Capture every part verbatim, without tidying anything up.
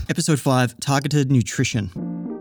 Episode five, Targeted Nutrition.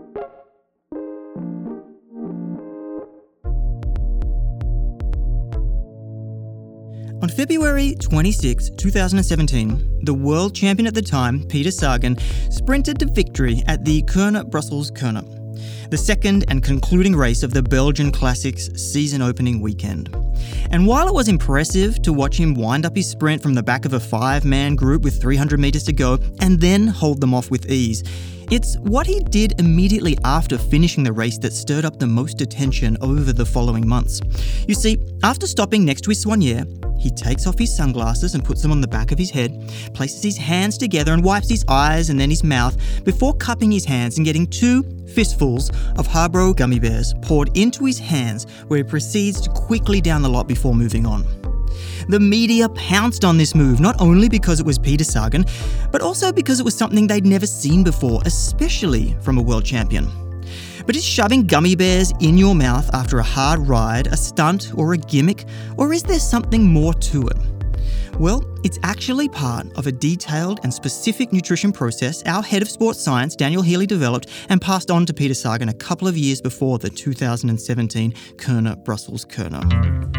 On February twenty-sixth, twenty seventeen, the world champion at the time, Peter Sagan, sprinted to victory at the Kuurne-Brussels-Kuurne, the second and concluding race of the Belgian Classics season opening weekend. And while it was impressive to watch him wind up his sprint from the back of a five-man group with three hundred metres to go and then hold them off with ease, it's what he did immediately after finishing the race that stirred up the most attention over the following months. You see, after stopping next to his soigneur, he takes off his sunglasses and puts them on the back of his head, places his hands together and wipes his eyes and then his mouth before cupping his hands and getting two fistfuls of Haribo gummy bears poured into his hands, where he proceeds to quickly down the lot before moving on. The media pounced on this move, not only because it was Peter Sagan, but also because it was something they'd never seen before, especially from a world champion. But is shoving gummy bears in your mouth after a hard ride a stunt or a gimmick, or is there something more to it? Well, it's actually part of a detailed and specific nutrition process our head of sports science, Daniel Healy, developed and passed on to Peter Sagan a couple of years before the two thousand seventeen Kuurne-Brussels-Kuurne.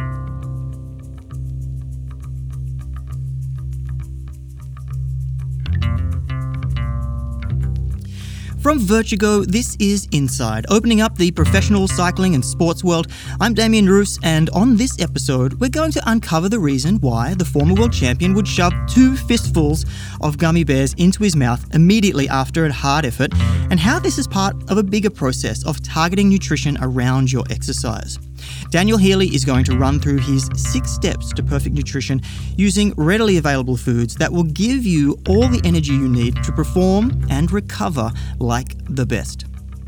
From Vertigo, this is Inside, opening up the professional cycling and sports world. I'm Damien Roos, and on this episode, we're going to uncover the reason why the former world champion would shove two fistfuls of gummy bears into his mouth immediately after a hard effort, and how this is part of a bigger process of targeting nutrition around your exercise. Daniel Healy is going to run through his six steps to perfect nutrition using readily available foods that will give you all the energy you need to perform and recover like the best.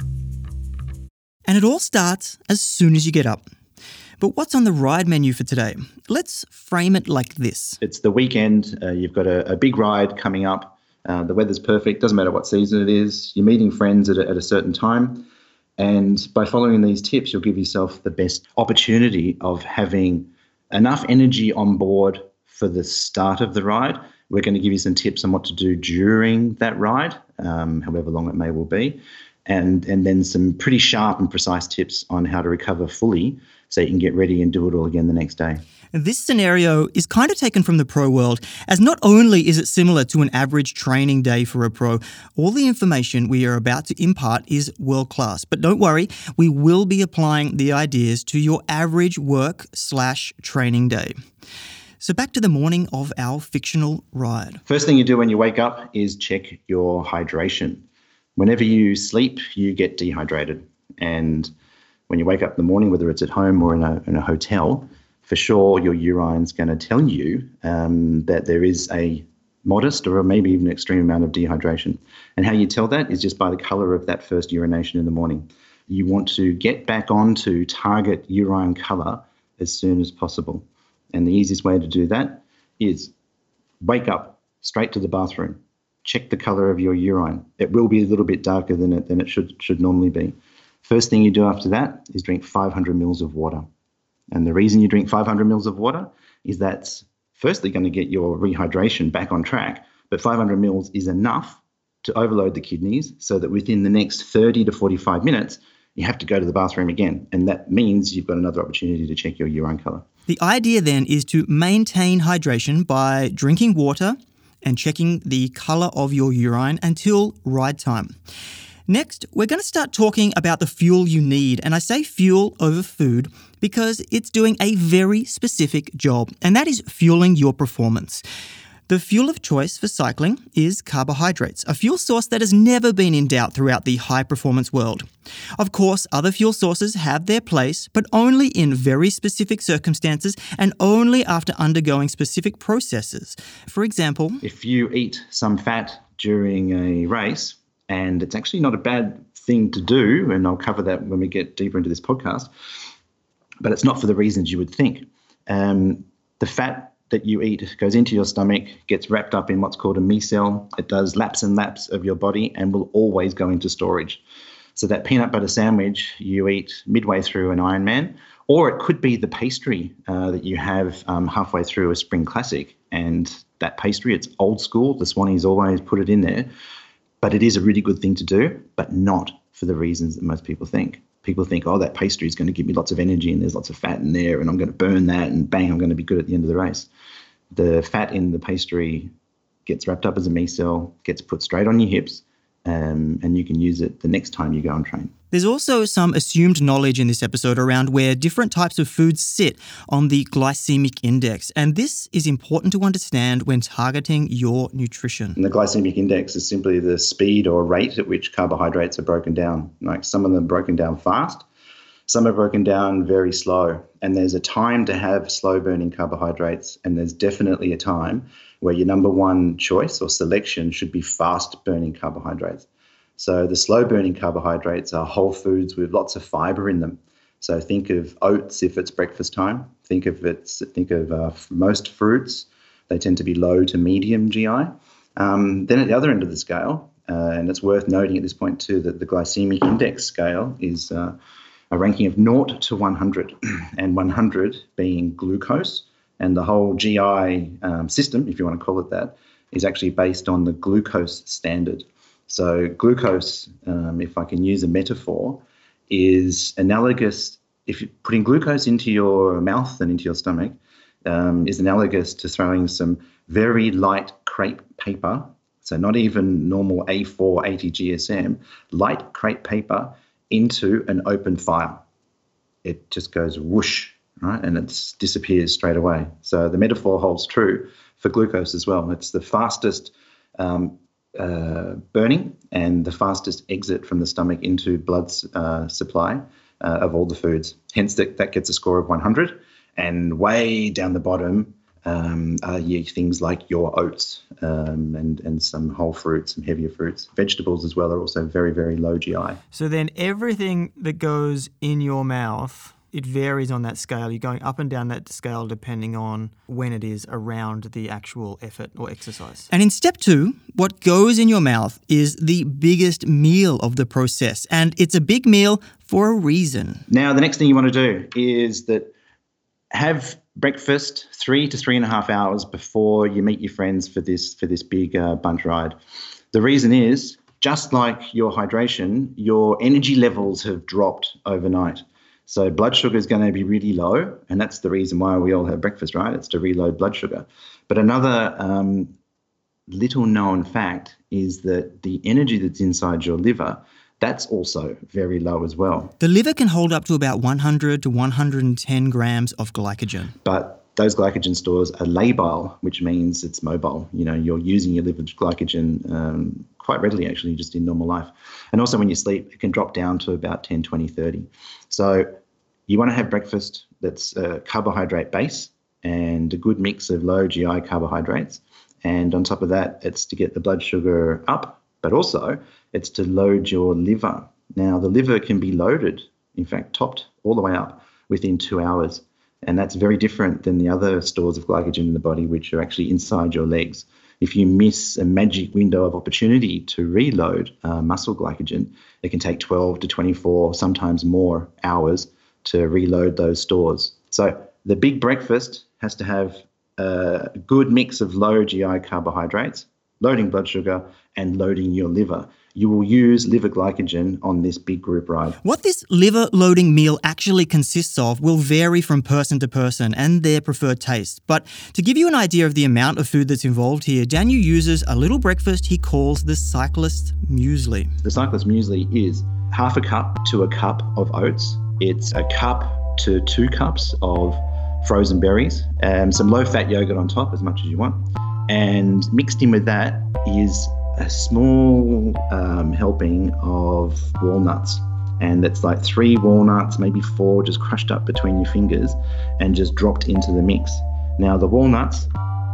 And it all starts as soon as you get up. But what's on the ride menu for today? Let's frame it like this. It's the weekend. Uh, you've got a, a big ride coming up. Uh, the weather's perfect. Doesn't matter what season it is. You're meeting friends at a, at a certain time. And by following these tips, you'll give yourself the best opportunity of having enough energy on board for the start of the ride. We're going to give you some tips on what to do during that ride, um, however long it may well be, and, and then some pretty sharp and precise tips on how to recover fully so you can get ready and do it all again the next day. This scenario is kind of taken from the pro world, as not only is it similar to an average training day for a pro, all the information we are about to impart is world-class. But don't worry, we will be applying the ideas to your average work slash training day. So back to the morning of our fictional ride. First thing you do when you wake up is check your hydration. Whenever you sleep, you get dehydrated. And when you wake up in the morning, whether it's at home or in a, in a hotel, for sure your urine's going to tell you um, that there is a modest or maybe even extreme amount of dehydration. And how you tell that is just by the colour of that first urination in the morning. You want to get back onto target urine colour as soon as possible. And the easiest way to do that is wake up, straight to the bathroom, check the colour of your urine. It will be a little bit darker than it, than it should, should normally be. First thing you do after that is drink five hundred mils of water. And the reason you drink five hundred mils of water is that's firstly going to get your rehydration back on track, but five hundred mils is enough to overload the kidneys so that within the next thirty to forty-five minutes, you have to go to the bathroom again. And that means you've got another opportunity to check your urine colour. The idea then is to maintain hydration by drinking water and checking the colour of your urine until ride time. Next, we're going to start talking about the fuel you need. And I say fuel over food because it's doing a very specific job, and that is fueling your performance. The fuel of choice for cycling is carbohydrates, a fuel source that has never been in doubt throughout the high-performance world. Of course, other fuel sources have their place, but only in very specific circumstances and only after undergoing specific processes. For example, if you eat some fat during a race, and it's actually not a bad thing to do, and I'll cover that when we get deeper into this podcast, but it's not for the reasons you would think. Um, the fat that you eat goes into your stomach, gets wrapped up in what's called a micelle. It does laps and laps of your body and will always go into storage. So that peanut butter sandwich you eat midway through an Ironman, or it could be the pastry uh, that you have um, halfway through a Spring Classic. And that pastry, it's old school. The Swannies always put it in there. But it is a really good thing to do, but not for the reasons that most people think. People think, oh, that pastry is going to give me lots of energy and there's lots of fat in there and I'm going to burn that and bang, I'm going to be good at the end of the race. The fat in the pastry gets wrapped up as a micelle, gets put straight on your hips, um, and you can use it the next time you go and train. There's also some assumed knowledge in this episode around where different types of foods sit on the glycemic index, and this is important to understand when targeting your nutrition. And the glycemic index is simply the speed or rate at which carbohydrates are broken down. Like some of them are broken down fast, some are broken down very slow, and there's a time to have slow-burning carbohydrates, and there's definitely a time where your number one choice or selection should be fast-burning carbohydrates. So the slow-burning carbohydrates are whole foods with lots of fibre in them. So think of oats if it's breakfast time. Think of it's think of uh, most fruits. They tend to be low to medium G I. Um, then at the other end of the scale, uh, and it's worth noting at this point too that the glycemic index scale is uh, a ranking of zero to one hundred, and one hundred being glucose, and the whole G I um, system, if you want to call it that, is actually based on the glucose standard. So glucose, um, if I can use a metaphor, is analogous, if you're putting glucose into your mouth and into your stomach, um, is analogous to throwing some very light crepe paper, so not even normal A four eighty G S M, light crepe paper into an open fire. It just goes whoosh, right, and it disappears straight away. So the metaphor holds true for glucose as well. It's the fastest um, Uh, burning and the fastest exit from the stomach into blood uh, supply uh, of all the foods. Hence, that, that gets a score of one hundred. And way down the bottom um, are your things like your oats um, and, and some whole fruits, some heavier fruits. Vegetables as well are also very, very low G I. So then everything that goes in your mouth, it varies on that scale. You're going up and down that scale depending on when it is around the actual effort or exercise. And in step two, what goes in your mouth is the biggest meal of the process. And it's a big meal for a reason. Now, the next thing you want to do is that have breakfast three to three and a half hours before you meet your friends for this, for this big uh, bunch ride. The reason is, just like your hydration, your energy levels have dropped overnight. So blood sugar is going to be really low, and that's the reason why we all have breakfast, right? It's to reload blood sugar. But another um, little known fact is that the energy that's inside your liver, that's also very low as well. The liver can hold up to about one hundred to one hundred ten grams of glycogen. But those glycogen stores are labile, which means it's mobile. You know, you're using your liver glycogen um, quite readily, actually, just in normal life. And also when you sleep, it can drop down to about ten, twenty, thirty. So you want to have breakfast that's a carbohydrate base and a good mix of low G I carbohydrates. And on top of that, it's to get the blood sugar up, but also it's to load your liver. Now, the liver can be loaded, in fact, topped all the way up within two hours. And that's very different than the other stores of glycogen in the body, which are actually inside your legs. If you miss a magic window of opportunity to reload uh, muscle glycogen, it can take twelve to twenty-four, sometimes more hours to reload those stores. So the big breakfast has to have a good mix of low G I carbohydrates, loading blood sugar, and loading your liver. You will use liver glycogen on this big group ride. What this liver loading meal actually consists of will vary from person to person and their preferred taste. But to give you an idea of the amount of food that's involved here, Daniel uses a little breakfast he calls the cyclist muesli. The cyclist muesli is half a cup to a cup of oats. It's a cup to two cups of frozen berries, and some low-fat yogurt on top, as much as you want. And mixed in with that is a small um, helping of walnuts. And it's like three walnuts, maybe four, just crushed up between your fingers and just dropped into the mix. Now, the walnuts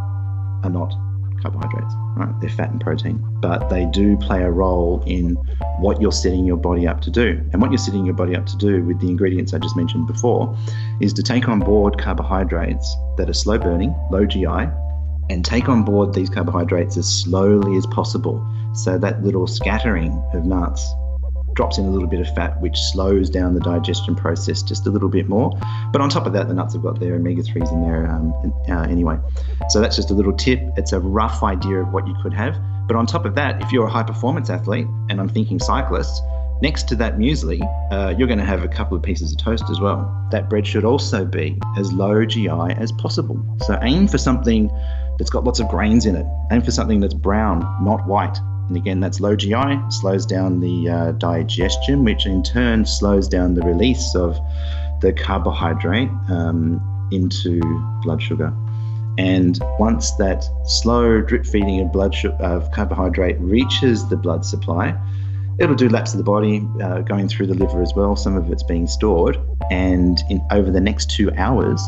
are not carbohydrates, right? They're fat and protein, but they do play a role in what you're setting your body up to do. And what you're setting your body up to do with the ingredients I just mentioned before is to take on board carbohydrates that are slow burning, low G I, and take on board these carbohydrates as slowly as possible. So that little scattering of nuts drops in a little bit of fat, which slows down the digestion process just a little bit more. But on top of that, the nuts have got their omega threes in there um, uh, anyway. So that's just a little tip. It's a rough idea of what you could have, But on top of that, if you're a high-performance athlete, and I'm thinking cyclists, next to that muesli, uh, you're going to have a couple of pieces of toast as well. That bread should also be as low G I as possible. So aim for something that's got lots of grains in it. Aim for something that's brown, not white. And again, that's low G I, slows down the uh, digestion, which in turn slows down the release of the carbohydrate um, into blood sugar. And once that slow drip feeding of blood sugar, of carbohydrate reaches the blood supply, it'll do laps of the body, uh, going through the liver as well. Some of it's being stored. And in over the next two hours,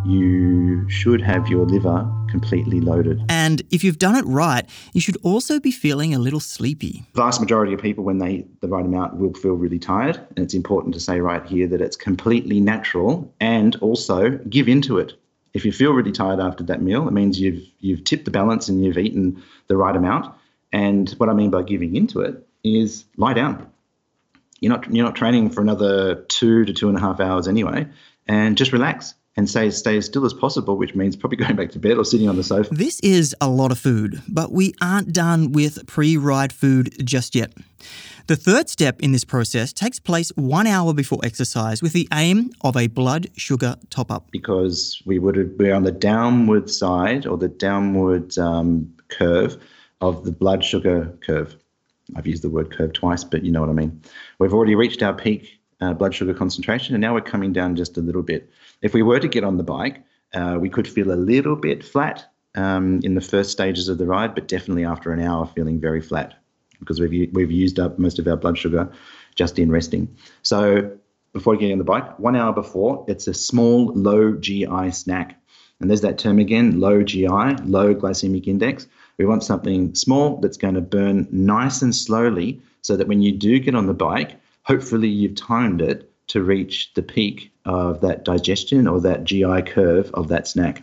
you should have your liver completely loaded. And if you've done it right, you should also be feeling a little sleepy. The vast majority of people, when they eat the right amount, will feel really tired. And it's important to say right here that it's completely natural, and also give into it. If you feel really tired after that meal, it means you've you've tipped the balance and you've eaten the right amount. And what I mean by giving into it is lie down. You're not you're not training for another two to two and a half hours anyway, and just relax and say stay as still as possible, which means probably going back to bed or sitting on the sofa. This is a lot of food, but we aren't done with pre-ride food just yet. The third step in this process takes place one hour before exercise with the aim of a blood sugar top-up. Because we would we're on the downward side or the downward um, curve of the blood sugar curve. I've used the word curve twice, but you know what I mean. We've already reached our peak uh, blood sugar concentration, and now we're coming down just a little bit. If we were to get on the bike, uh, we could feel a little bit flat um, in the first stages of the ride, but definitely after an hour feeling very flat, because we've we've used up most of our blood sugar just in resting. So before getting on the bike, one hour before, it's a small low G I snack. And there's that term again, low G I, low glycemic index. We want something small that's going to burn nice and slowly so that when you do get on the bike, hopefully you've timed it to reach the peak of that digestion or that G I curve of that snack.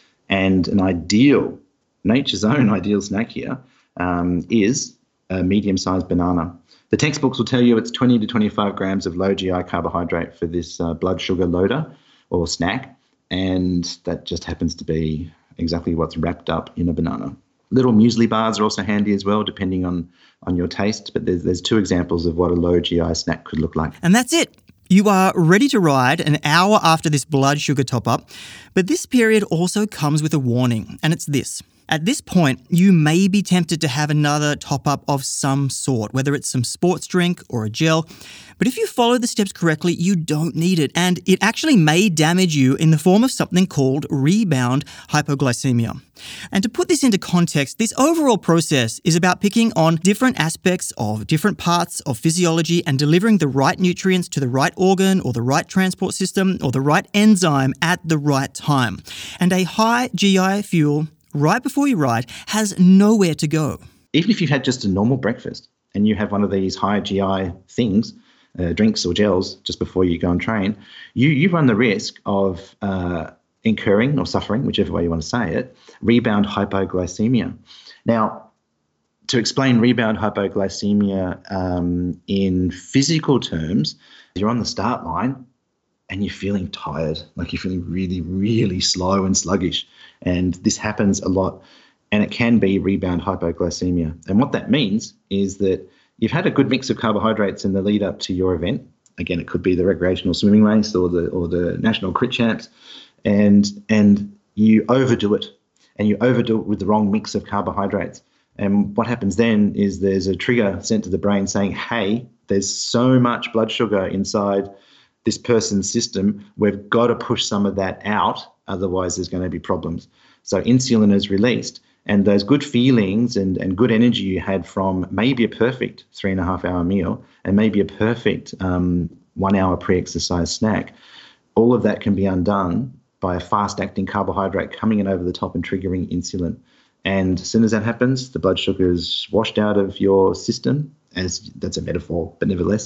And an ideal, nature's own ideal snack here um, is a medium-sized banana. The textbooks will tell you it's twenty to twenty-five grams of low G I carbohydrate for this uh, blood sugar loader or snack, and that just happens to be exactly what's wrapped up in a banana. Little muesli bars are also handy as well, depending on, on your taste, but there's, there's two examples of what a low G I snack could look like. And that's it. You are ready to ride an hour after this blood sugar top-up, but this period also comes with a warning, and it's this. At this point, you may be tempted to have another top-up of some sort, whether it's some sports drink or a gel. But if you follow the steps correctly, you don't need it, and it actually may damage you in the form of something called rebound hypoglycemia. And to put this into context, this overall process is about picking on different aspects of different parts of physiology and delivering the right nutrients to the right organ or the right transport system or the right enzyme at the right time. And a high G I fuel right before you ride has nowhere to go. Even if you've had just a normal breakfast and you have one of these high G I things, uh, drinks or gels just before you go and train, you, you run the risk of uh, incurring or suffering, whichever way you want to say it, rebound hypoglycemia. Now, to explain rebound hypoglycemia um, in physical terms, you're on the start line and you're feeling tired, like you're feeling really, really slow and sluggish. And this happens a lot, and it can be rebound hypoglycemia. And what that means is that you've had a good mix of carbohydrates in the lead up to your event. Again, it could be the recreational swimming race or the or the national crit champs, and and you overdo it, and you overdo it with the wrong mix of carbohydrates. And what happens then is there's a trigger sent to the brain saying, hey, there's so much blood sugar inside this person's system, we've got to push some of that out, otherwise there's going to be problems. So insulin is released, and those good feelings and, and good energy you had from maybe a perfect three and a half hour meal and maybe a perfect um, one hour pre-exercise snack, all of that can be undone by a fast-acting carbohydrate coming in over the top and triggering insulin. And as soon as that happens, the blood sugar is washed out of your system, as that's a metaphor, but nevertheless.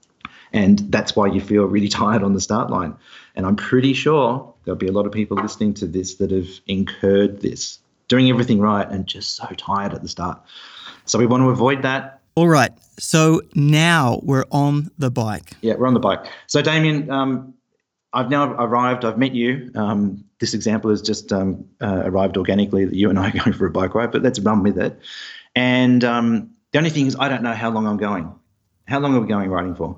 And that's why you feel really tired on the start line. And I'm pretty sure there'll be a lot of people listening to this that have incurred this, doing everything right and just so tired at the start. So we want to avoid that. All right. So now we're on the bike. Yeah, we're on the bike. So Damien, um, I've now arrived. I've met you. Um, this example has just um, uh, arrived organically that you and I are going for a bike ride, but let's run with it. And um, the only thing is I don't know how long I'm going. How long are we going riding for?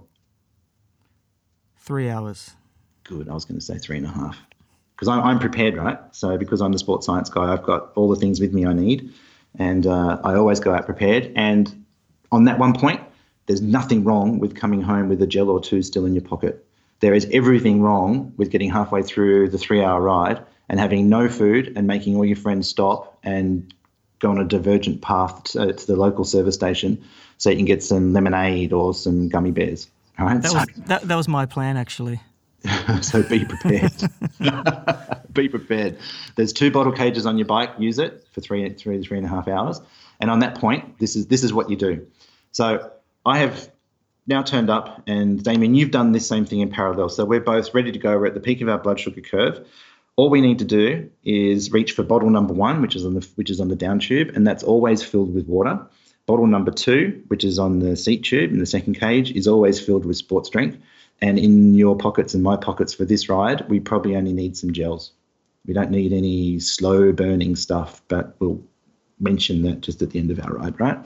Three hours. Good. I was going to say three and a half. Because I'm, I'm prepared, right? So because I'm the sports science guy, I've got all the things with me I need. And uh, I always go out prepared. And on that one point, there's nothing wrong with coming home with a gel or two still in your pocket. There is everything wrong with getting halfway through the three-hour ride and having no food and making all your friends stop and go on a divergent path to, to the local service station so you can get some lemonade or some gummy bears. All right? That so, was that, that was my plan, actually. so be prepared. Be prepared. There's two bottle cages on your bike. Use it for three, three, three and a half hours. And on that point, this is this is what you do. So I have now turned up, and Damien, you've done this same thing in parallel. So we're both ready to go. We're at the peak of our blood sugar curve. All we need to do is reach for bottle number one, which is on the which is on the down tube, and that's always filled with water. Bottle number two, which is on the seat tube in the second cage, is always filled with sports drink. And in your pockets and my pockets for this ride, we probably only need some gels. We don't need any slow burning stuff, but we'll mention that just at the end of our ride, right?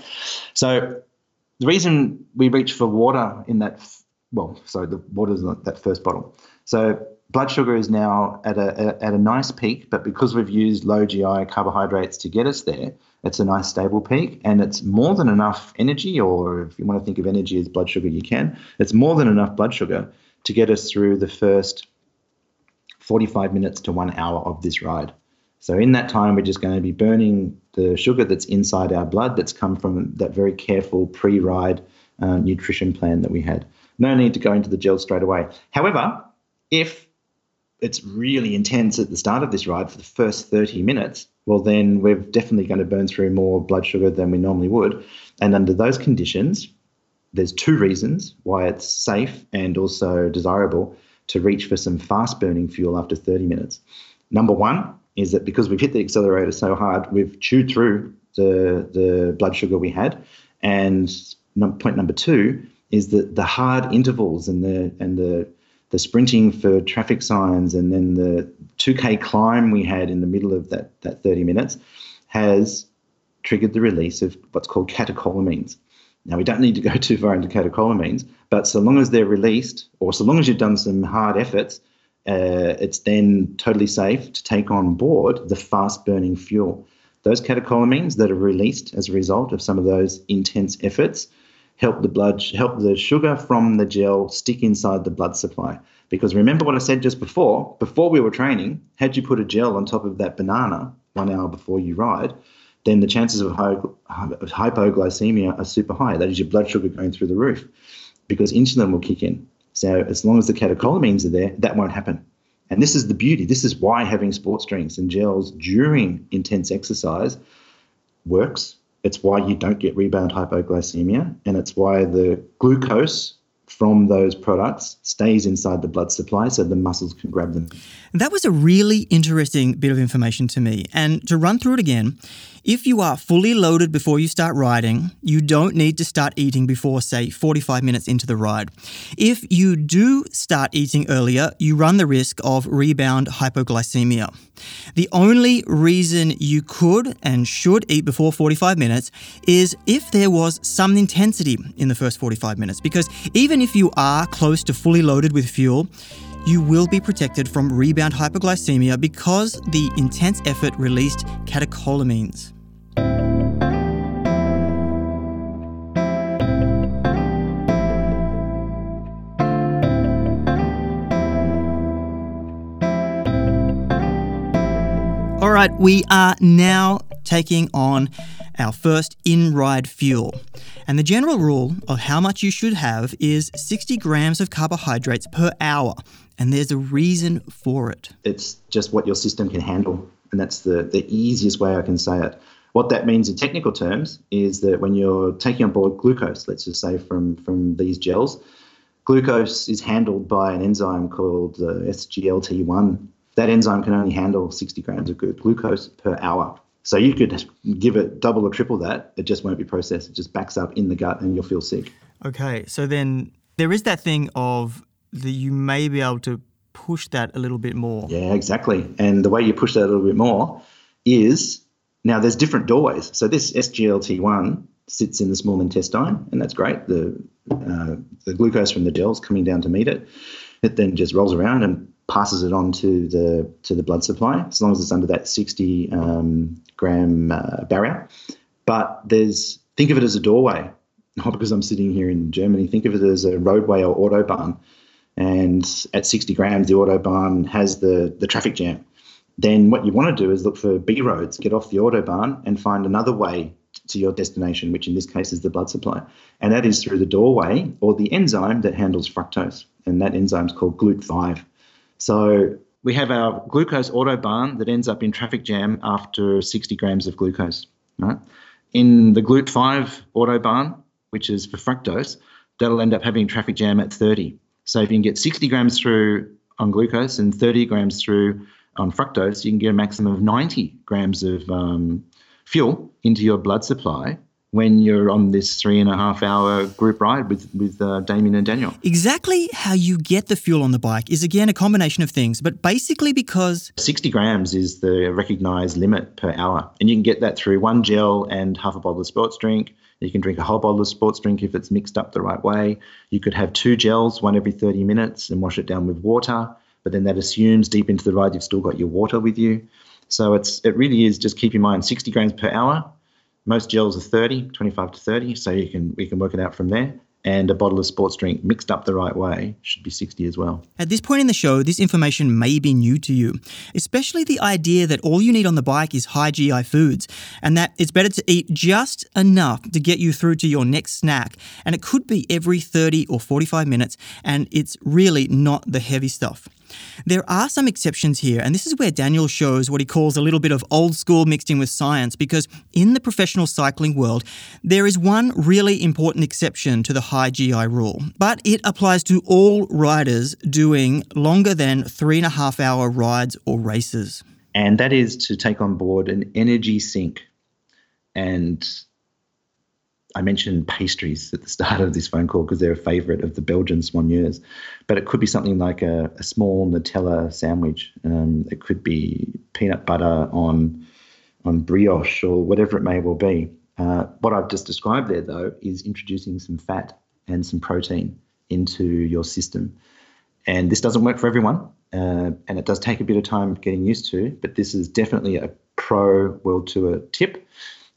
So the reason we reach for water in that, well, sorry, the water's not that first bottle. So blood sugar is now at a at a nice peak, but because we've used low G I carbohydrates to get us there, it's a nice stable peak, and it's more than enough energy, or if you want to think of energy as blood sugar, you can. It's more than enough blood sugar to get us through the first forty-five minutes to one hour of this ride. So in that time, we're just going to be burning the sugar that's inside our blood that's come from that very careful pre-ride uh, nutrition plan that we had. No need to go into the gel straight away. However, if it's really intense at the start of this ride for the first thirty minutes, well, then we're definitely going to burn through more blood sugar than we normally would. And under those conditions, there's two reasons why it's safe and also desirable to reach for some fast-burning fuel after thirty minutes. Number one is that because we've hit the accelerator so hard, we've chewed through the, the blood sugar we had. And num- point number two is that the hard intervals and the and the the sprinting for traffic signs and then the two K climb we had in the middle of that, that thirty minutes has triggered the release of what's called catecholamines. Now, we don't need to go too far into catecholamines, but so long as they're released or so long as you've done some hard efforts, uh, it's then totally safe to take on board the fast-burning fuel. Those catecholamines that are released as a result of some of those intense efforts help the blood, help the sugar from the gel stick inside the blood supply. Because remember what I said just before, before we were training, had you put a gel on top of that banana one hour before you ride, then the chances of hypoglycemia are super high. That is your blood sugar going through the roof because insulin will kick in. So as long as the catecholamines are there, that won't happen. And this is the beauty. This is why having sports drinks and gels during intense exercise works. It's why you don't get rebound hypoglycemia, and it's why the glucose from those products stays inside the blood supply so the muscles can grab them. That was a really interesting bit of information to me. And to run through it again, if you are fully loaded before you start riding, you don't need to start eating before, say, forty-five minutes into the ride. If you do start eating earlier, you run the risk of rebound hypoglycemia. The only reason you could and should eat before forty-five minutes is if there was some intensity in the first forty-five minutes, because even if you are close to fully loaded with fuel, you will be protected from rebound hypoglycemia because the intense effort released catecholamines. All right, we are now taking on our first in-ride fuel. And the general rule of how much you should have is sixty grams of carbohydrates per hour. And there's a reason for it. It's just what your system can handle. And that's the, the easiest way I can say it. What that means in technical terms is that when you're taking on board glucose, let's just say from, from these gels, glucose is handled by an enzyme called uh, S G L T one. That enzyme can only handle sixty grams of glucose per hour. So you could give it double or triple that. It just won't be processed. It just backs up in the gut and you'll feel sick. Okay, so then there is that thing of that you may be able to push that a little bit more. Yeah, exactly. And the way you push that a little bit more is Now, there's different doorways. So this S G L T one sits in the small intestine, and that's great. The uh, the glucose from the gels coming down to meet it. It then just rolls around and passes it on to the to the blood supply, as long as it's under that sixty um, gram uh, barrier. But there's think of it as a doorway, not because I'm sitting here in Germany. Think of it as a roadway or autobahn, and at sixty grams, the autobahn has the the traffic jam. Then what you want to do is look for B roads, get off the autobahn and find another way to your destination, which in this case is the blood supply. And that is through the doorway or the enzyme that handles fructose. And that enzyme is called G L U T five. So we have our glucose autobahn that ends up in traffic jam after sixty grams of glucose. Right? In the G L U T five autobahn, which is for fructose, that'll end up having traffic jam at thirty. So if you can get sixty grams through on glucose and thirty grams through on fructose, you can get a maximum of ninety grams of um, fuel into your blood supply when you're on this three and a half hour group ride with, with uh, Damien and Daniel. Exactly how you get the fuel on the bike is, again, a combination of things, but basically because sixty grams is the recognised limit per hour. And you can get that through one gel and half a bottle of sports drink. You can drink a whole bottle of sports drink if it's mixed up the right way. You could have two gels, one every thirty minutes, and wash it down with water. But then that assumes deep into the ride you've still got your water with you. So it's it really is, just keep in mind, sixty grams per hour. Most gels are thirty, twenty-five to thirty, so you can we can work it out from there. And a bottle of sports drink mixed up the right way should be sixty as well. At this point in the show, this information may be new to you, especially the idea that all you need on the bike is high G I foods and that it's better to eat just enough to get you through to your next snack. And it could be every thirty or forty-five minutes, and it's really not the heavy stuff. There are some exceptions here, and this is where Daniel shows what he calls a little bit of old school mixed in with science, because in the professional cycling world, there is one really important exception to the high G I rule, but it applies to all riders doing longer than three and a half hour rides or races. And that is to take on board an energy sink. And I mentioned pastries at the start of this phone call because they're a favourite of the Belgian soigneurs, but it could be something like a, a small Nutella sandwich. Um, it could be peanut butter on on brioche or whatever it may well be. Uh, what I've just described there, though, is introducing some fat and some protein into your system. And this doesn't work for everyone, uh, and it does take a bit of time getting used to, but this is definitely a pro World Tour tip,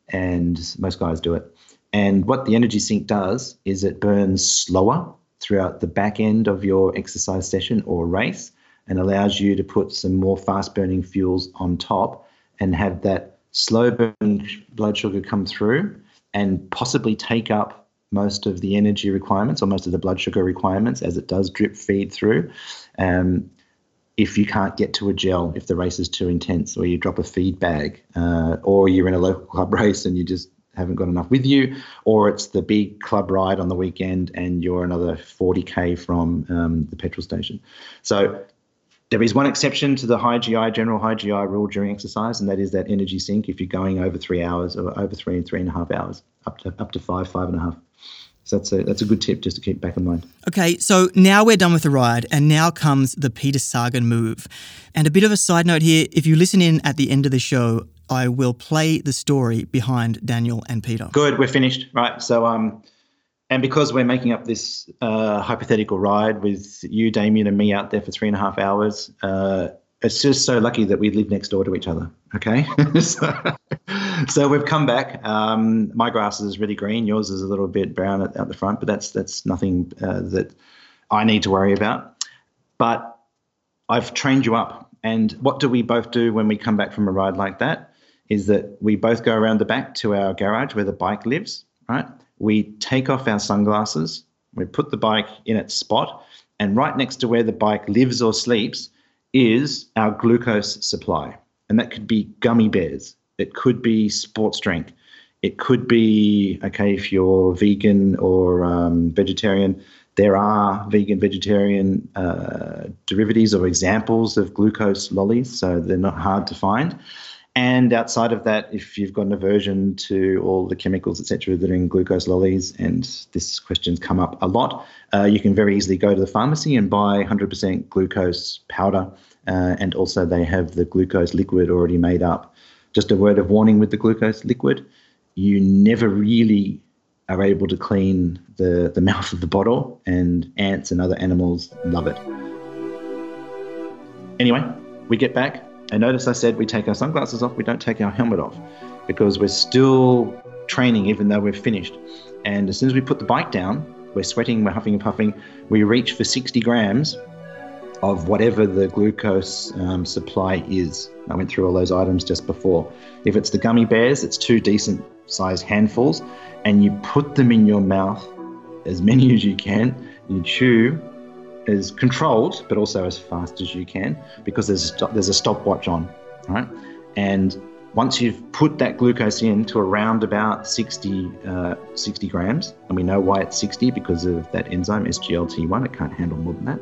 and most guys do it. And what the energy sink does is it burns slower throughout the back end of your exercise session or race and allows you to put some more fast-burning fuels on top and have that slow-burning blood sugar come through and possibly take up most of the energy requirements or most of the blood sugar requirements as it does drip feed through. Um, if you can't get to a gel, if the race is too intense, or you drop a feed bag, uh, or you're in a local club race and you just haven't got enough with you, or it's the big club ride on the weekend and you're another forty K from um, the petrol station. So there is one exception to the high G I, general high G I rule during exercise, and that is that energy sink if you're going over three hours or over three and three and a half hours, up to up to five, five and a half. So that's a, that's a good tip just to keep back in mind. Okay, so now we're done with the ride, and now comes the Peter Sagan move. And a bit of a side note here, if you listen in at the end of the show, I will play the story behind Daniel and Peter. Good, we're finished. Right, so um, and because we're making up this uh, hypothetical ride with you, Damien, and me out there for three and a half hours, uh, it's just so lucky that we live next door to each other, okay? so, so we've come back. Um, my grass is really green. Yours is a little bit brown at, at the front, but that's that's nothing uh, that I need to worry about. But I've trained you up. And what do we both do when we come back from a ride like that? Is that we both go around the back to our garage where the bike lives, right? We take off our sunglasses, we put the bike in its spot, and right next to where the bike lives or sleeps is our glucose supply. And that could be gummy bears. It could be sports drink. It could be, okay, if you're vegan or um, vegetarian, there are vegan, vegetarian uh, derivatives or examples of glucose lollies, so they're not hard to find. And outside of that, if you've got an aversion to all the chemicals, et cetera, that are in glucose lollies, and this question's come up a lot, uh, you can very easily go to the pharmacy and buy one hundred percent glucose powder. Uh, and also they have the glucose liquid already made up Just a word of warning with the glucose liquid, you never really are able to clean the, the mouth of the bottle, and ants and other animals love it. Anyway, we get back, and notice I said we take our sunglasses off, we don't take our helmet off, because we're still training even though we've finished. And as soon as we put the bike down, we're sweating, we're huffing and puffing, we reach for sixty grams of whatever the glucose um, supply is. I went through all those items just before. If it's the gummy bears, it's two decent sized handfuls, and you put them in your mouth, as many as you can. You chew as controlled, but also as fast as you can, because there's there's a stopwatch on, right? And once you've put that glucose in to around about sixty, uh, sixty grams, and we know why it's sixty because of that enzyme S G L T one, it can't handle more than that,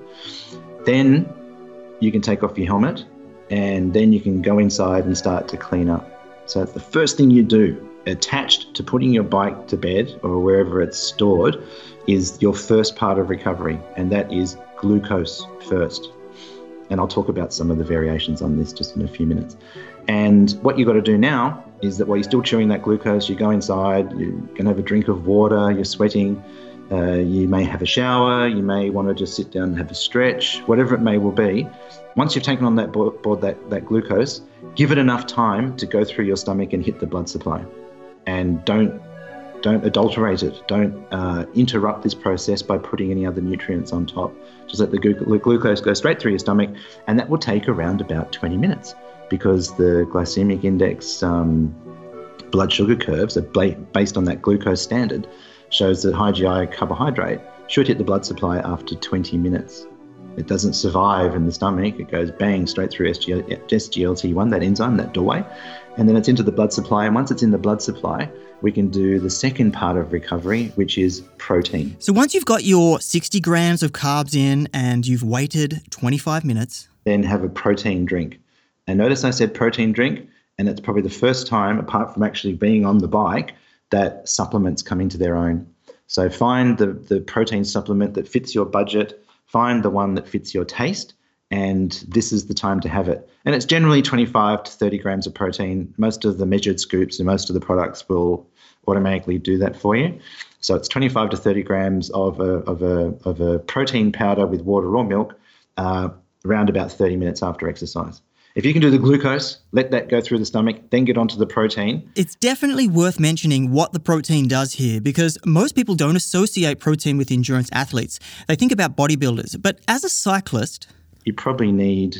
then you can take off your helmet, and then you can go inside and start to clean up. So it's the first thing you do, attached to putting your bike to bed or wherever it's stored, is your first part of recovery, and that is glucose first. And I'll talk about some of the variations on this just in a few minutes. And what you've got to do now is that while you're still chewing that glucose, you go inside, you're going to have a drink of water, you're sweating, uh, you may have a shower, you may want to just sit down and have a stretch, whatever it may well be. Once you've taken on that board, board that, that glucose, give it enough time to go through your stomach and hit the blood supply. And don't don't adulterate it. Don't uh, interrupt this process by putting any other nutrients on top. Just let the glu- glucose go straight through your stomach, and that will take around about twenty minutes, because the glycemic index um, blood sugar curves are bla- based on that glucose standard, shows that high G I carbohydrate should hit the blood supply after twenty minutes. It doesn't survive in the stomach. It goes bang straight through S G L T one, that enzyme, that doorway, and then it's into the blood supply. And once it's in the blood supply, we can do the second part of recovery, which is protein. So once you've got your sixty grams of carbs in and you've waited twenty-five minutes, then have a protein drink. And notice I said protein drink, and it's probably the first time, apart from actually being on the bike, that supplements come into their own. So find the, the protein supplement that fits your budget, find the one that fits your taste, and this is the time to have it. And it's generally twenty-five to thirty grams of protein. Most of the measured scoops and most of the products will automatically do that for you. So it's twenty-five to thirty grams of a, of a, of a protein powder with water or milk uh, around about thirty minutes after exercise. If you can do the glucose, let that go through the stomach, then get onto the protein. It's definitely worth mentioning what the protein does here, because most people don't associate protein with endurance athletes. They think about bodybuilders. But as a cyclist, you probably need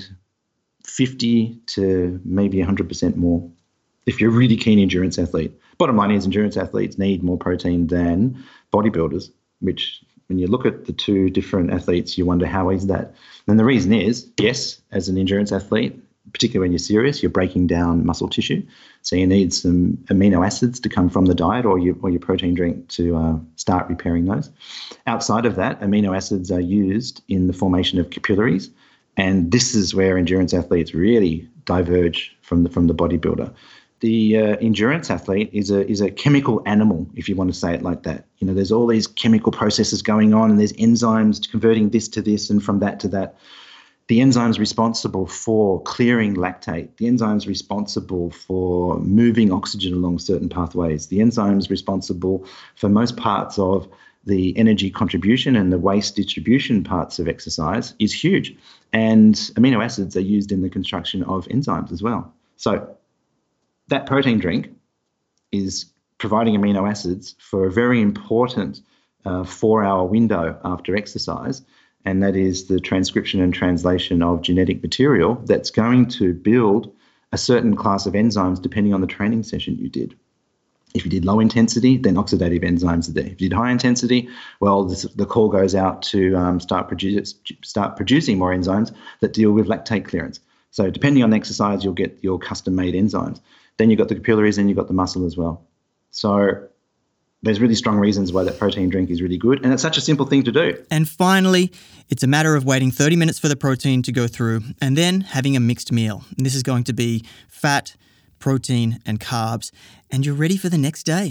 fifty to maybe one hundred percent more if you're a really keen endurance athlete. Bottom line is endurance athletes need more protein than bodybuilders, which when you look at the two different athletes, you wonder how is that? And the reason is, yes, as an endurance athlete, particularly when you're serious, you're breaking down muscle tissue. So you need some amino acids to come from the diet or your, or your protein drink to uh, start repairing those. Outside of that, amino acids are used in the formation of capillaries. And this is where endurance athletes really diverge from the, from the bodybuilder. The uh, endurance athlete is a is a chemical animal, if you want to say it like that. You know, there's all these chemical processes going on, and there's enzymes converting this to this and from that to that. The enzyme's responsible for clearing lactate. The enzyme's responsible for moving oxygen along certain pathways. The enzyme's responsible for most parts of the energy contribution, and the waste distribution parts of exercise is huge. And amino acids are used in the construction of enzymes as well. So that protein drink is providing amino acids for a very important uh, four-hour window after exercise, and that is the transcription and translation of genetic material that's going to build a certain class of enzymes depending on the training session you did. If you did low intensity, then oxidative enzymes are there. If you did high intensity, well, this, the call goes out to um, start, produce, start producing more enzymes that deal with lactate clearance. So depending on the exercise, you'll get your custom-made enzymes. Then you've got the capillaries and you've got the muscle as well. So there's really strong reasons why that protein drink is really good. And it's such a simple thing to do. And finally, it's a matter of waiting thirty minutes for the protein to go through and then having a mixed meal. And this is going to be fat, protein, and carbs. And you're ready for the next day.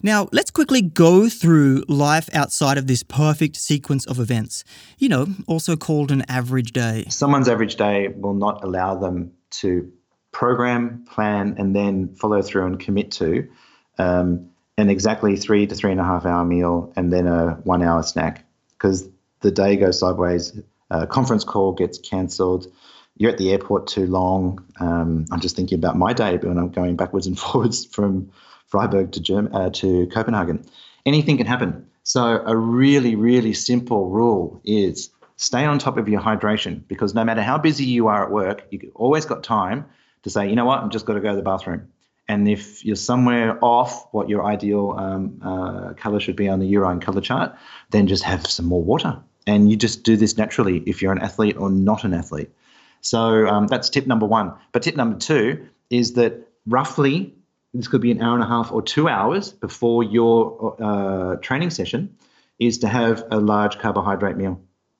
Now, let's quickly go through life outside of this perfect sequence of events, you know, also called an average day. Someone's average day will not allow them to program, plan, and then follow through and commit to um, an exactly three to three and a half hour meal and then a one hour snack, because the day goes sideways. A conference call gets cancelled. You're at the airport too long. Um, I'm just thinking about my day when I'm going backwards and forwards from Freiburg to Germ- uh, to Copenhagen. Anything can happen. So a really, really simple rule is stay on top of your hydration, because no matter how busy you are at work, you've always got time to say, you know what, I'm just got to go to the bathroom. And if you're somewhere off what your ideal um, uh, colour should be on the urine colour chart, then just have some more water. And you just do this naturally if you're an athlete or not an athlete. So um, that's tip number one. But tip number two is that roughly, this could be an hour and a half or two hours before your uh, training session, is to have a large carbohydrate meal.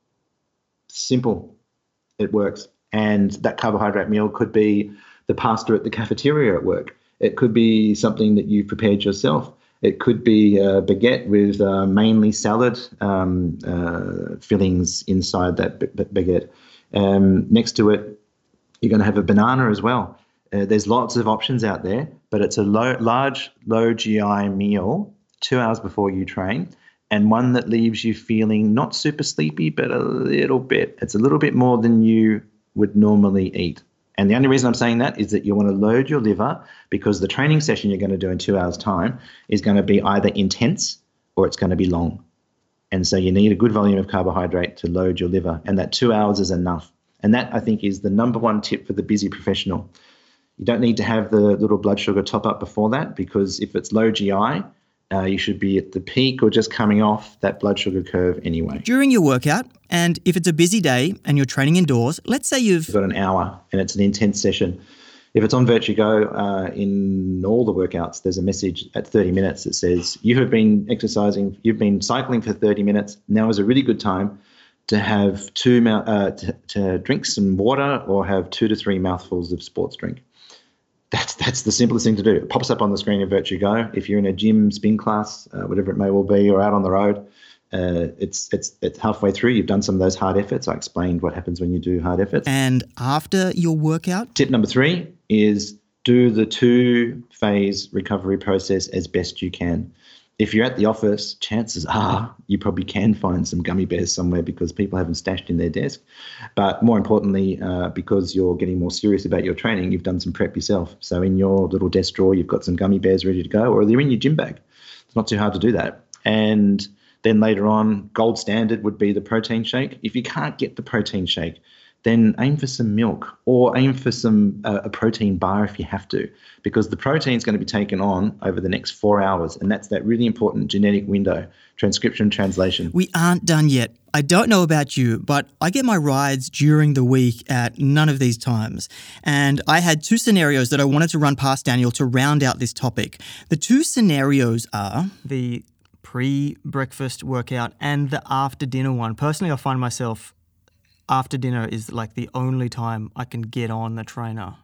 Simple. It works. And that carbohydrate meal could be the pasta at the cafeteria at work. It could be something that you've prepared yourself. It could be a baguette with uh, mainly salad um, uh, fillings inside that b- b- baguette. Um, next to it, you're going to have a banana as well. Uh, there's lots of options out there, but it's a low, large, low G I meal two hours before you train, and one that leaves you feeling not super sleepy, but a little bit. It's a little bit more than you would normally eat. And the only reason I'm saying that is that you want to load your liver, because the training session you're going to do in two hours' time is going to be either intense or it's going to be long. And so you need a good volume of carbohydrate to load your liver, and that two hours is enough. And that, I think, is the number one tip for the busy professional. You don't need to have the little blood sugar top up before that, because if it's low G I, uh, you should be at the peak or just coming off that blood sugar curve anyway. During your workout, and if it's a busy day and you're training indoors, let's say you've You've got an hour and it's an intense session. If it's on VirtueGo, uh, in all the workouts, there's a message at thirty minutes that says, you have been exercising, you've been cycling for thirty minutes. Now is a really good time to have two, uh, to, to drink some water or have two to three mouthfuls of sports drink. That's that's the simplest thing to do. It pops up on the screen of VirtueGo. If you're in a gym, spin class, uh, whatever it may well be, or out on the road, uh, it's it's it's halfway through. You've done some of those hard efforts. I explained what happens when you do hard efforts. And after your workout? Tip number three is do the two-phase recovery process as best you can. If you're at the office, chances are you probably can find some gummy bears somewhere, because people have them stashed in their desk. But more importantly, uh, because you're getting more serious about your training, you've done some prep yourself. So in your little desk drawer, you've got some gummy bears ready to go, or they're in your gym bag. It's not too hard to do that. And then later on, gold standard would be the protein shake. If you can't get the protein shake, then aim for some milk, or aim for some uh, a protein bar if you have to, because the protein is going to be taken on over the next four hours, and that's that really important genetic window, transcription, translation. We aren't done yet. I don't know about you, but I get my rides during the week at none of these times. And I had two scenarios that I wanted to run past Daniel to round out this topic. The two scenarios are the pre-breakfast workout and the after-dinner one. Personally, I find myself after dinner is like the only time I can get on the trainer.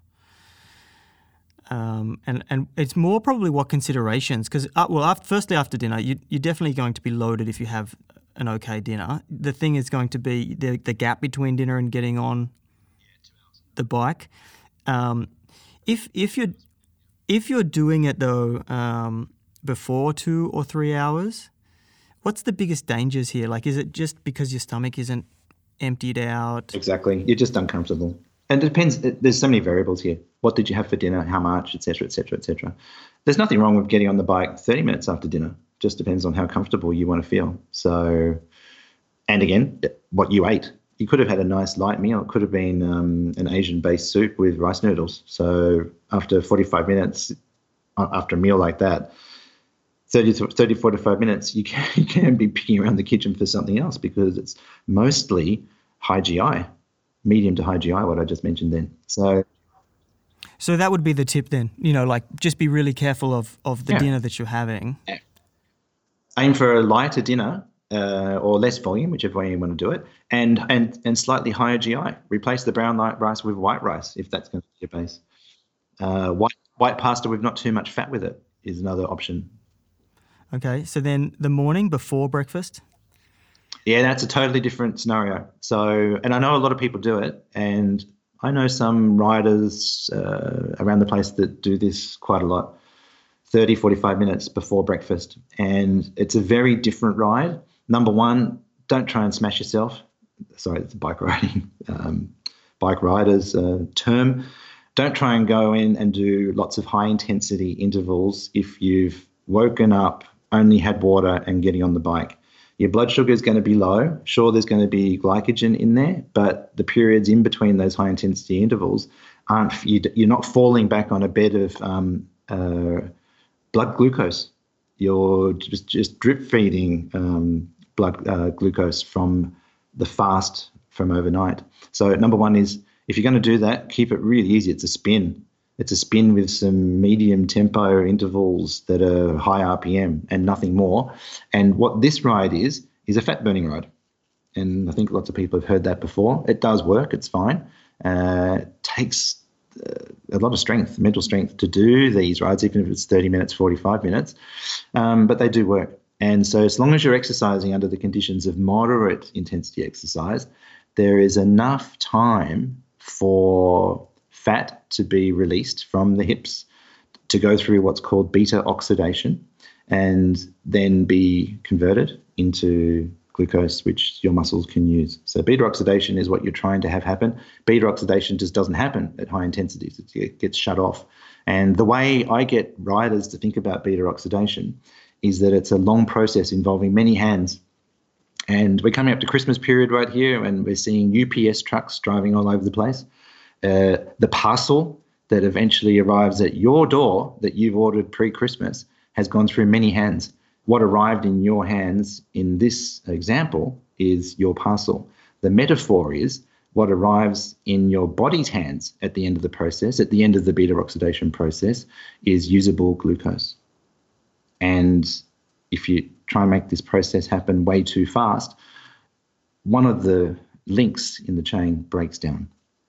Um, and, and it's more probably what considerations, because, uh, well, after, firstly, after dinner, you, you're definitely going to be loaded if you have an okay dinner. The thing is going to be the, the gap between dinner and getting on the bike. Um, if if you're if you're doing it though um, before two or three hours, what's the biggest dangers here? Like, is it just because your stomach isn't emptied out? Exactly. You're just uncomfortable. And it depends. There's so many variables here. What did you have for dinner? How much? Et cetera, et cetera, et cetera. There's nothing wrong with getting on the bike thirty minutes after dinner. Just depends on how comfortable you want to feel. So, and again, what you ate. You could have had a nice light meal. It could have been um, an Asian-based soup with rice noodles. So after forty-five minutes, after a meal like that, thirty, thirty, forty-five minutes, you can, you can be picking around the kitchen for something else, because it's mostly high G I, medium to high G I, what I just mentioned then. So so that would be the tip then, you know, like just be really careful of, of the yeah. dinner that you're having. Yeah. Aim for a lighter dinner uh, or less volume, whichever way you want to do it, and, and, and slightly higher G I. Replace the brown rice with white rice if that's going to be your base. Uh, white, white pasta with not too much fat with it is another option. Okay, so then the morning before breakfast? Yeah, that's a totally different scenario. So, and I know a lot of people do it, and I know some riders uh, around the place that do this quite a lot, thirty, forty-five minutes before breakfast. And it's a very different ride. Number one, don't try and smash yourself. Sorry, it's a bike riding, um, bike riders uh, term. Don't try and go in and do lots of high intensity intervals if you've woken up, only had water and getting on the bike. Your blood sugar is going to be low. Sure, there's going to be glycogen in there, but the periods in between those high intensity intervals aren't, you're not falling back on a bed of um, uh, blood glucose. You're just, just drip feeding um, blood uh, glucose from the fast from overnight. So number one is, if you're going to do that, keep it really easy. It's a spin. It's a spin with some medium tempo intervals that are high R P M and nothing more. And what this ride is, is a fat burning ride. And I think lots of people have heard that before. It does work. It's fine. Uh, it takes uh, a lot of strength, mental strength to do these rides, even if it's thirty minutes, forty-five minutes. Um, but they do work. And so as long as you're exercising under the conditions of moderate intensity exercise, there is enough time for fat to be released from the hips to go through what's called beta oxidation and then be converted into glucose, which your muscles can use. So beta oxidation is what you're trying to have happen. Beta oxidation just doesn't happen at high intensities. It gets shut off. And the way I get riders to think about beta oxidation is that it's a long process involving many hands. And we're coming up to Christmas period right here, and we're seeing U P S trucks driving all over the place. Uh, the parcel that eventually arrives at your door that you've ordered pre-Christmas has gone through many hands. What arrived in your hands in this example is your parcel. The metaphor is what arrives in your body's hands at the end of the process, at the end of the beta oxidation process, is usable glucose. And if you try and make this process happen way too fast, one of the links in the chain breaks down.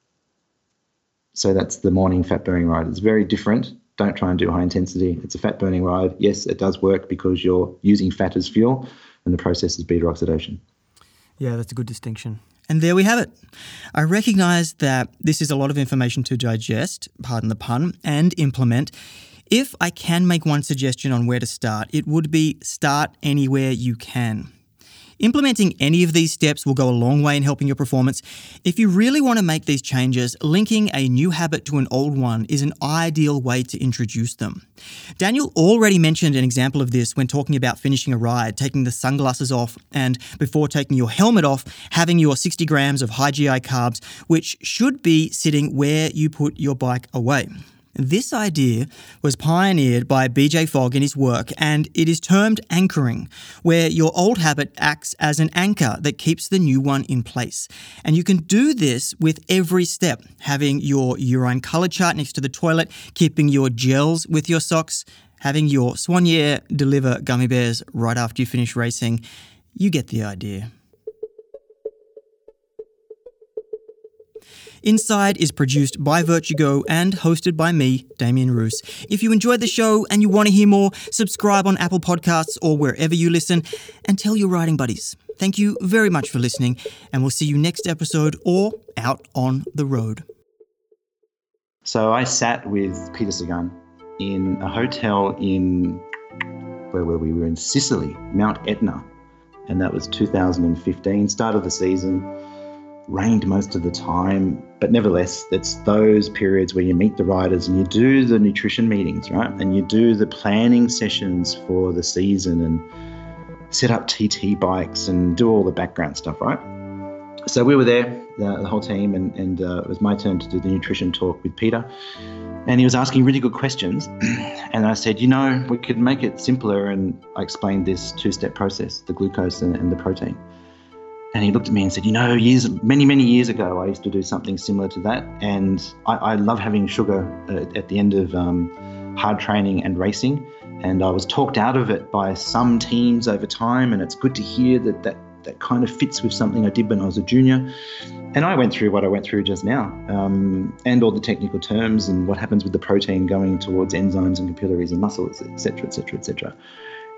So that's the morning fat burning ride. It's very different. Don't try and do high intensity. It's a fat burning ride. Yes, it does work because you're using fat as fuel and the process is beta oxidation. Yeah, that's a good distinction. And there we have it. I recognise that this is a lot of information to digest, pardon the pun, and implement. If I can make one suggestion on where to start, it would be start anywhere you can. Implementing any of these steps will go a long way in helping your performance. If you really want to make these changes, linking a new habit to an old one is an ideal way to introduce them. Daniel already mentioned an example of this when talking about finishing a ride, taking the sunglasses off, and before taking your helmet off, having your sixty grams of high G I carbs, which should be sitting where you put your bike away. This idea was pioneered by B J Fogg in his work, and it is termed anchoring, where your old habit acts as an anchor that keeps the new one in place. And you can do this with every step, having your urine colour chart next to the toilet, keeping your gels with your socks, having your Soignier deliver gummy bears right after you finish racing. You get the idea. Inside is produced by Vertigo and hosted by me, Damien Roos. If you enjoyed the show and you want to hear more, subscribe on Apple Podcasts or wherever you listen, and tell your riding buddies. Thank you very much for listening, and we'll see you next episode or out on the road. So I sat with Peter Sagan in a hotel in, where were we? We were in Sicily, Mount Etna, and that was two thousand fifteen, start of the season. Rained most of the time, but nevertheless, it's those periods where you meet the riders and you do the nutrition meetings, right? And you do the planning sessions for the season and set up T T bikes and do all the background stuff, right? So we were there, the, the whole team, and, and uh, it was my turn to do the nutrition talk with Peter. And he was asking really good questions. And I said, you know, we could make it simpler. And I explained this two-step process, the glucose and, and the protein. And he looked at me and said, you know, years, many, many years ago, I used to do something similar to that. And I, I love having sugar at, at the end of um, hard training and racing. And I was talked out of it by some teams over time. And it's good to hear that that, that kind of fits with something I did when I was a junior. And I went through what I went through just now, um, and all the technical terms and what happens with the protein going towards enzymes and capillaries and muscles, et cetera, et cetera, et cetera.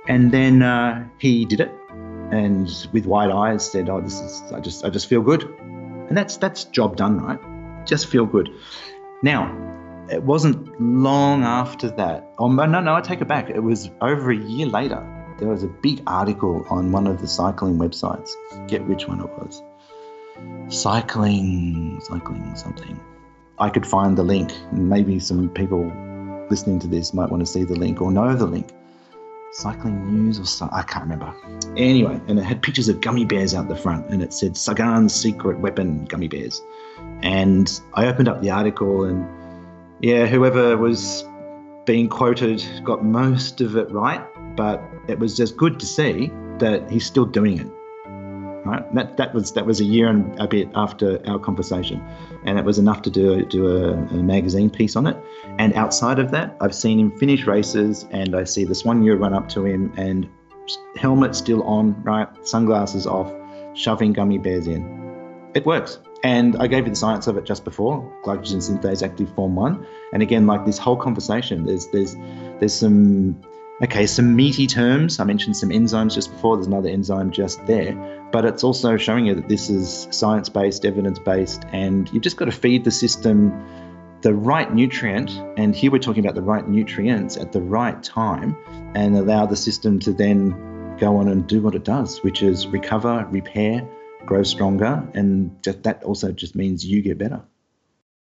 And then uh, he did it, and with wide eyes said, "Oh, this is I just I just feel good," and that's that's job done, right? Just feel good. Now, it wasn't long after that. Oh no, no, I take it back. It was over a year later. There was a big article on one of the cycling websites. Get which one it was. Cycling, cycling something. I could find the link. Maybe some people listening to this might want to see the link or know the link. Cycling News or something. I can't remember. Anyway, and it had pictures of gummy bears out the front, and it said Sagan's secret weapon, gummy bears. And I opened up the article, and yeah, whoever was being quoted got most of it right, but it was just good to see that he's still doing it. Right? That that was that was a year and a bit after our conversation, and it was enough to do do a, a magazine piece on it. And outside of that, I've seen him finish races, and I see this one year run up to him, and helmet still on, right, sunglasses off, shoving gummy bears in. It works. And I gave you the science of it just before, glycogen synthase active form one. And again, like this whole conversation, there's there's there's some okay, some meaty terms. I mentioned some enzymes just before. There's another enzyme just there. But it's also showing you that this is science-based, evidence-based, and you've just got to feed the system the right nutrient. And here we're talking about the right nutrients at the right time, and allow the system to then go on and do what it does, which is recover, repair, grow stronger, and just, that also just means you get better.